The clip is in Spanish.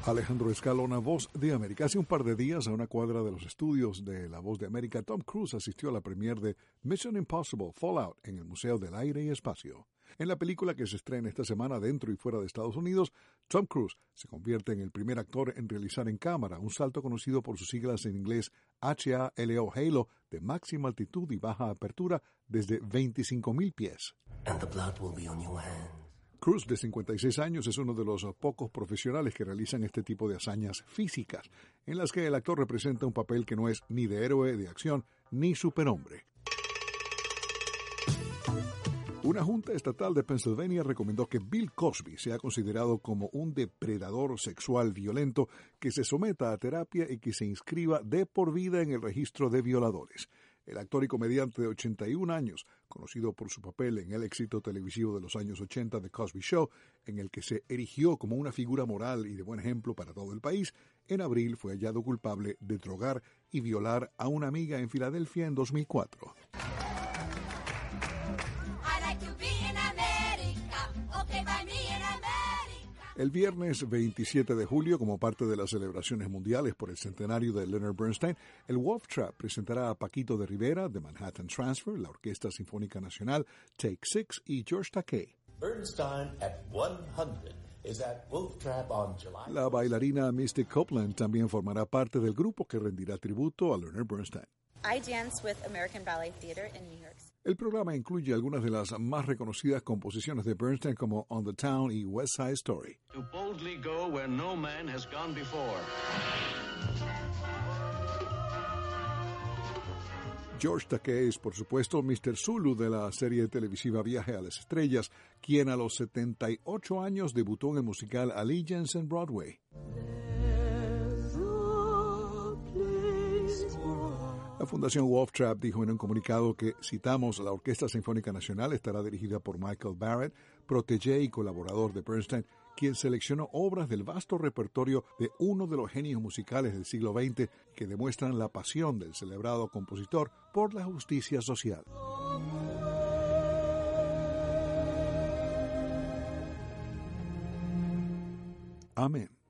Alejandro Escalona, Voz de América. Hace un par de días, a una cuadra de los estudios de La Voz de América, Tom Cruise asistió a la premiere de Mission Impossible Fallout en el Museo del Aire y Espacio. En la película que se estrena esta semana dentro y fuera de Estados Unidos, Tom Cruise se convierte en el primer actor en realizar en cámara un salto conocido por sus siglas en inglés HALO, de máxima altitud y baja apertura desde 25,000 pies. And the blood will be on your hands. Cruise, de 56 años, es uno de los pocos profesionales que realizan este tipo de hazañas físicas, en las que el actor representa un papel que no es ni de héroe de acción ni superhombre. Una junta estatal de Pennsylvania recomendó que Bill Cosby sea considerado como un depredador sexual violento, que se someta a terapia y que se inscriba de por vida en el registro de violadores. El actor y comediante de 81 años, conocido por su papel en el éxito televisivo de los años 80 The Cosby Show, en el que se erigió como una figura moral y de buen ejemplo para todo el país, en abril fue hallado culpable de drogar y violar a una amiga en Filadelfia en 2004. El viernes 27 de julio, como parte de las celebraciones mundiales por el centenario de Leonard Bernstein, el Wolf Trap presentará a Paquito de Rivera, de Manhattan Transfer, la Orquesta Sinfónica Nacional, Take Six y George Takei. Bernstein at 100 is at Wolf Trap on July. La bailarina Mystic Copeland también formará parte del grupo que rendirá tributo a Leonard Bernstein. I dance with American Ballet Theater in New York. El programa incluye algunas de las más reconocidas composiciones de Bernstein como On the Town y West Side Story. To boldly go where no man has gone before. George Takei es, por supuesto, Mr. Zulu de la serie televisiva Viaje a las Estrellas, quien a los 78 años debutó en el musical Allegiance en Broadway. La Fundación Wolf Trap dijo en un comunicado que, citamos, la Orquesta Sinfónica Nacional estará dirigida por Michael Barrett, protégé y colaborador de Bernstein, quien seleccionó obras del vasto repertorio de uno de los genios musicales del siglo XX que demuestran la pasión del celebrado compositor por la justicia social. Amén.